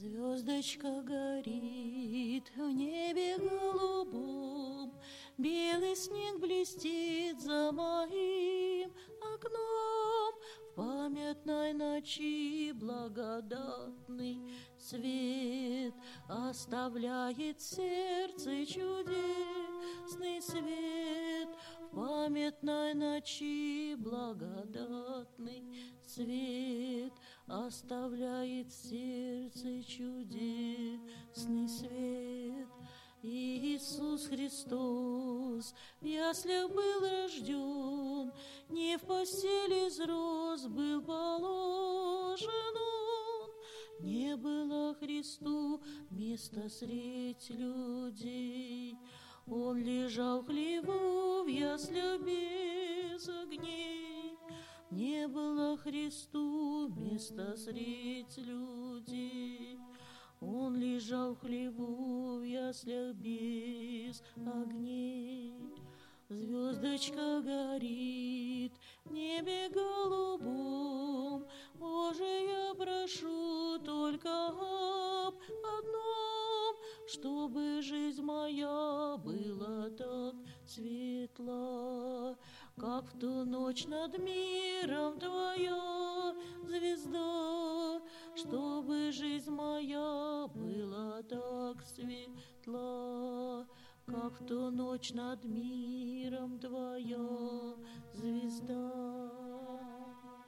Звездочка горит в небе голубом, белый снег блестит за моим окном. В памятной ночи благодатный свет оставляет в сердце чудесный свет. В памятной ночи благодатный свет оставляет в сердце чудесный свет. Иисус Христос в яслях был рожден, не в постели из роз был положен он. Не было Христу места средь людей, он лежал в хлеву в яслях без огней. Не было Христу места средь людей, он лежал в хлеву в яслях без огней. Звездочка горит в небе голубом, Боже, я прошу только об одном, чтобы жизнь моя была так светла, как в ту ночь над миром твоя звезда. Чтобы жизнь моя была так светла, как в ту ночь над миром твоя звезда.